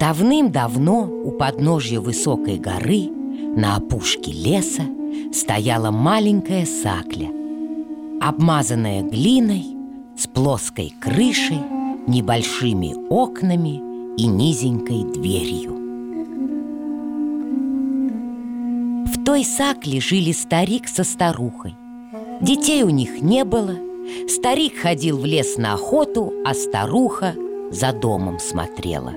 Давным-давно у подножья высокой горы, на опушке леса, стояла маленькая сакля, обмазанная глиной, с плоской крышей, небольшими окнами и низенькой дверью. В той сакле жили старик со старухой. Детей у них не было. Старик ходил в лес на охоту, а старуха за домом смотрела.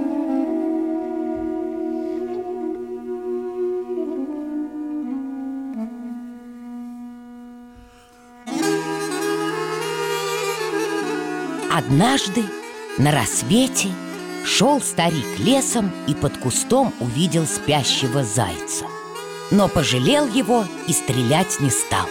Однажды на рассвете шел старик лесом и под кустом увидел спящего зайца, но пожалел его и стрелять не стал.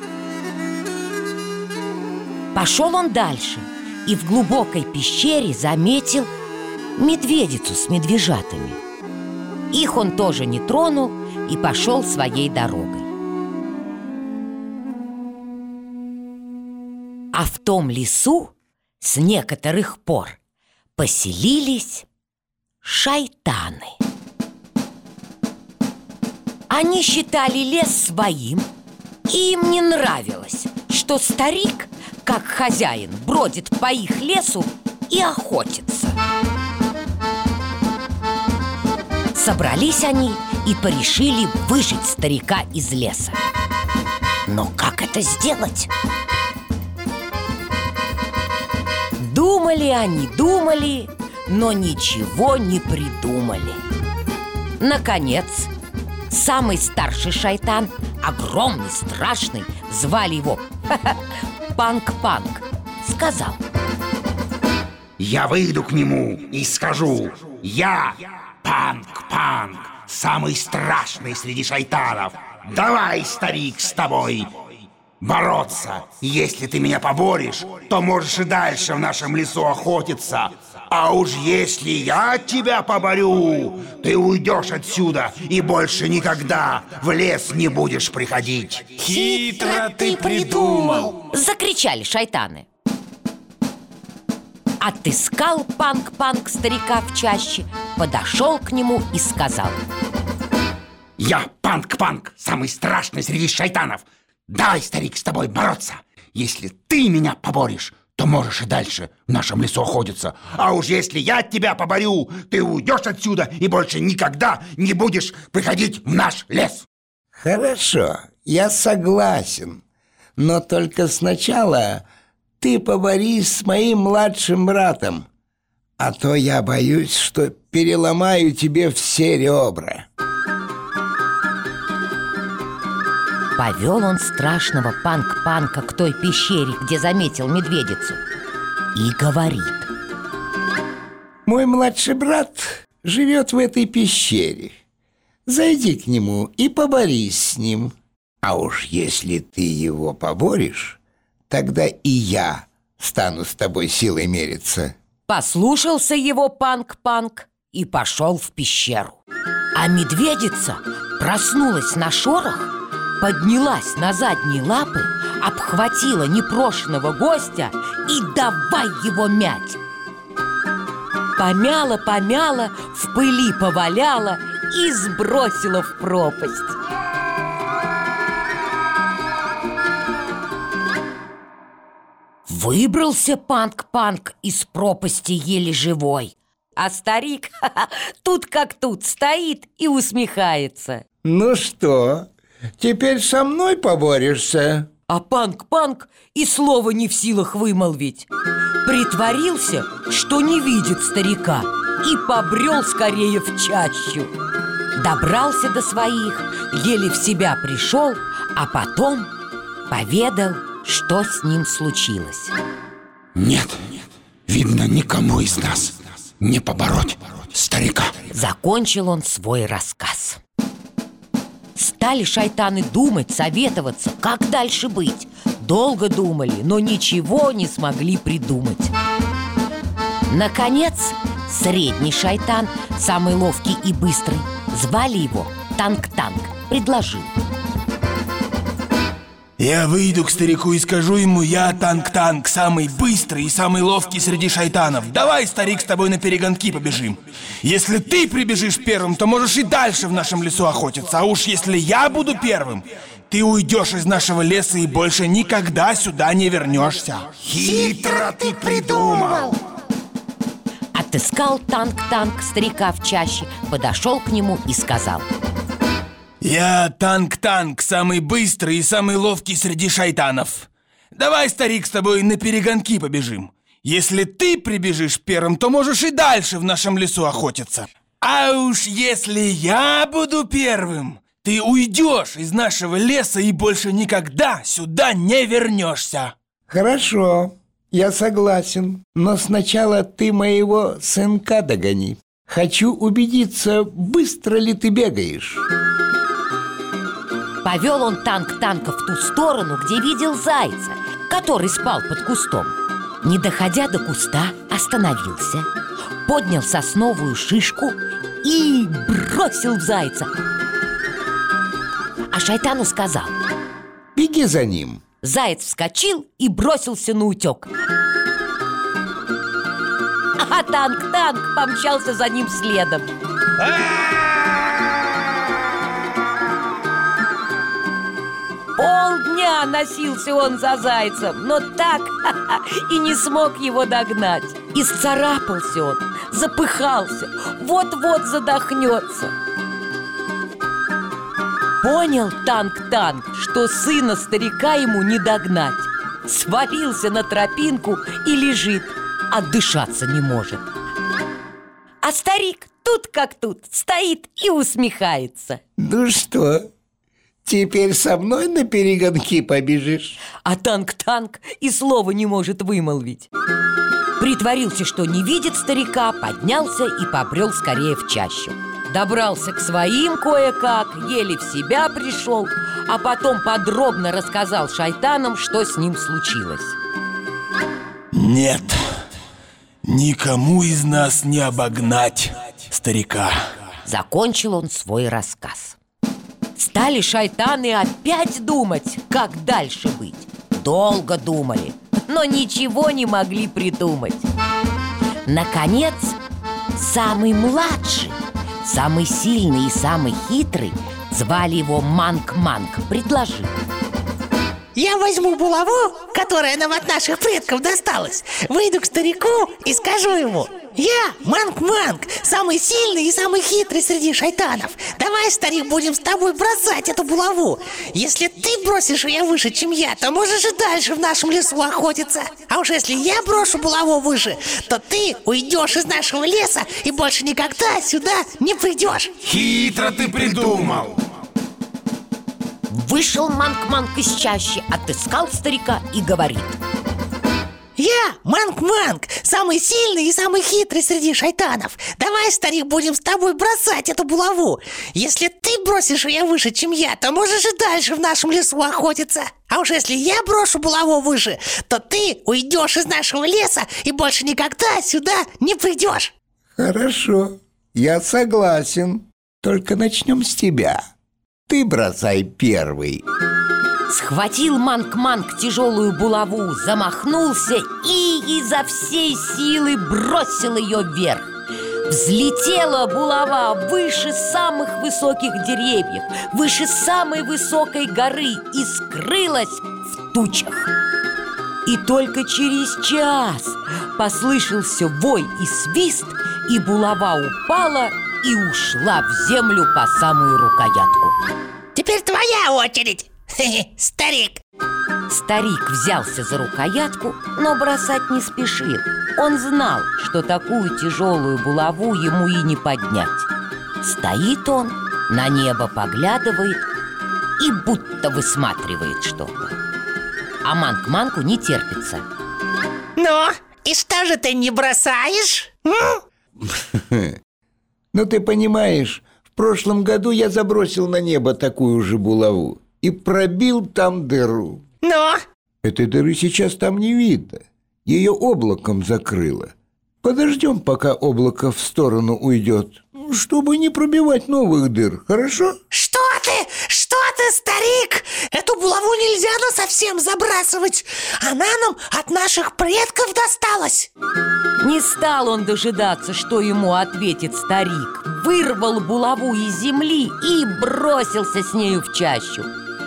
Пошел он дальше и в глубокой пещере заметил медведицу с медвежатами. Их он тоже не тронул и пошел своей дорогой. А в том лесу с некоторых пор поселились шайтаны. Они считали лес своим, и им не нравилось, что старик, как хозяин, бродит по их лесу и охотится. Собрались они и порешили выжить старика из леса. Но как это сделать? Думали они, думали, но ничего не придумали. Наконец, самый старший шайтан, огромный, страшный, звали его Панк-Панк, сказал: я выйду к нему и скажу: я Панк-Панк, самый страшный среди шайтанов. Давай, старик, с тобой бороться. Если ты меня поборешь, то можешь и дальше в нашем лесу охотиться. А уж если я тебя поборю, ты уйдешь отсюда и больше никогда в лес не будешь приходить. Хитро ты придумал! Закричали шайтаны. Отыскал Панк-Панк старика в чаще, подошел к нему и сказал: я Панк-Панк, самый страшный среди шайтанов. Давай, старик, с тобой бороться. Если ты меня поборешь, то можешь и дальше в нашем лесу охотиться. А уж если я тебя поборю, ты уйдешь отсюда и больше никогда не будешь приходить в наш лес. Хорошо, я согласен. Но только сначала ты поборись с моим младшим братом, а то я боюсь, что переломаю тебе все ребра. Повел он страшного Панк-Панка к той пещере, где заметил медведицу, и говорит: мой младший брат живет в этой пещере. Зайди к нему и поборись с ним. А уж если ты его поборешь, тогда и я стану с тобой силой мериться. Послушался его Панк-Панк и пошел в пещеру. А медведица проснулась на шорох, поднялась на задние лапы, обхватила непрошенного гостя и давай его мять. Помяла, в пыли поваляла и сбросила в пропасть. Выбрался Панк-Панк из пропасти еле живой, а старик тут как тут стоит и усмехается. Ну что, теперь со мной поборешься? А Панк-Панк и слова не в силах вымолвить. Притворился, что не видит старика, и побрел скорее в чащу. Добрался до своих, еле в себя пришел, а потом поведал, что с ним случилось. Нет, видно, никому из нас не побороть старика. Закончил он свой рассказ. Стали шайтаны думать, советоваться, как дальше быть. Долго думали, но ничего не смогли придумать. Наконец, средний шайтан, самый ловкий и быстрый, звали его Танк-Танк, предложил: Я выйду к старику и скажу ему: я Танк-Танк, самый быстрый и самый ловкий среди шайтанов. Давай, старик, с тобой на перегонки побежим. Если ты прибежишь первым, то можешь и дальше в нашем лесу охотиться. А уж если я буду первым, ты уйдешь из нашего леса и больше никогда сюда не вернешься. Хитро ты придумал! Отыскал Танк-Танк старика в чаще, подошел к нему и сказал: Я Танк-Танк, самый быстрый и самый ловкий среди шайтанов. Давай, старик, с тобой на перегонки побежим. Если ты прибежишь первым, то можешь и дальше в нашем лесу охотиться. А уж если я буду первым, ты уйдешь из нашего леса и больше никогда сюда не вернешься. Хорошо, я согласен. Но сначала ты моего сынка догони. Хочу убедиться, быстро ли ты бегаешь. Повел он Танк-Танка в ту сторону, где видел зайца, который спал под кустом. Не доходя до куста, остановился, поднял сосновую шишку и бросил в зайца. А шайтану сказал: Беги за ним. Заяц вскочил и бросился на утек. А Танк-Танк помчался за ним следом. Полдня носился он за зайцем, но так и не смог его догнать. Исцарапался он, запыхался, вот-вот задохнется. Понял Танк-Танк, что сына старика ему не догнать. Свалился на тропинку и лежит, отдышаться не может. А старик тут как тут стоит и усмехается. Ну что, теперь со мной на перегонки побежишь? А Танк-Танк и слова не может вымолвить. Притворился, что не видит старика, поднялся и побрел скорее в чащу. Добрался к своим кое-как, еле в себя пришел, а потом подробно рассказал шайтанам, что с ним случилось. Нет, никому из нас не обогнать старика. Закончил он свой рассказ. Стали шайтаны опять думать, как дальше быть. Долго думали, но ничего не могли придумать. Наконец, самый младший, самый сильный и самый хитрый, звали его Манк-Манк, предложил: Я возьму булаву, которая нам от наших предков досталась, выйду к старику и скажу ему: я Манк-Манк, самый сильный и самый хитрый среди шайтанов. Давай, старик, будем с тобой бросать эту булаву. Если ты бросишь ее выше, чем я, то можешь и дальше в нашем лесу охотиться. А уж если я брошу булаву выше, то ты уйдешь из нашего леса и больше никогда сюда не придешь. Хитро ты придумал! Вышел Манк-Манк из чащи, отыскал старика и говорит: Я Манк-Манк, самый сильный и самый хитрый среди шайтанов. Давай, старик, будем с тобой бросать эту булаву. Если ты бросишь ее выше, чем я, то можешь и дальше в нашем лесу охотиться. А уж если я брошу булаву выше, то ты уйдешь из нашего леса и больше никогда сюда не придешь. Хорошо, я согласен. Только начнем с тебя. Ты бросай первый. Схватил Манк-Манк тяжелую булаву, замахнулся и изо всей силы бросил ее вверх. Взлетела булава выше самых высоких деревьев, выше самой высокой горы и скрылась в тучах. И только через час послышался вой и свист, и булава упала и ушла в землю по самую рукоятку. Теперь твоя очередь, старик. Старик взялся за рукоятку, но бросать не спешил. Он знал, что такую тяжелую булаву ему и не поднять. Стоит он, на небо поглядывает и будто высматривает что-то. А Манк-Манку не терпится. Ну, и что же ты не бросаешь? Ну ты понимаешь, в прошлом году я забросил на небо такую же булаву и пробил там дыру. Ну? Этой дыры сейчас там не видно. Ее облаком закрыло. Подождем, пока облако в сторону уйдет, чтобы не пробивать новых дыр, хорошо? Что ты, старик? Эту булаву нельзя насовсем забрасывать. Она нам от наших предков досталась. Не стал он дожидаться, что ему ответит старик. Вырвал булаву из земли и бросился с нею в чащу.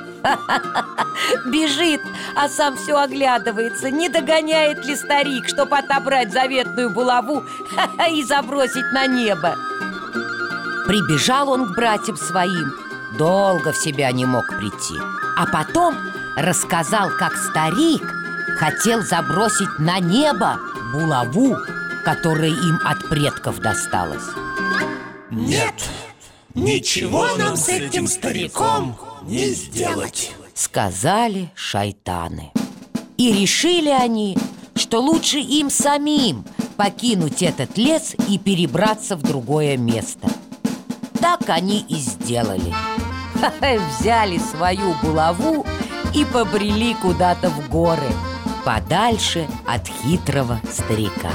Бежит, а сам все оглядывается, не догоняет ли старик, чтоб отобрать заветную булаву и забросить на небо. Прибежал он к братьям своим, долго в себя не мог прийти. А потом рассказал, как старик хотел забросить на небо булаву, которая им от предков досталась. Нет, ничего нам с этим стариком не сделать, сказали шайтаны. И решили они, что лучше им самим покинуть этот лес и перебраться в другое место. Так они и сделали. Взяли свою булаву и побрели куда-то в горы, подальше от хитрого старика.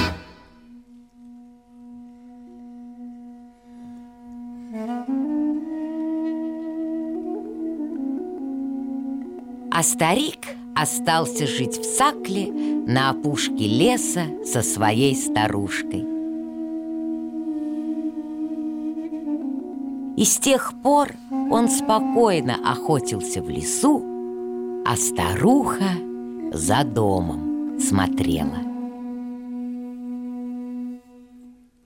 А старик остался жить в Сакле на опушке леса со своей старушкой. И с тех пор он спокойно охотился в лесу, а старуха за домом смотрела.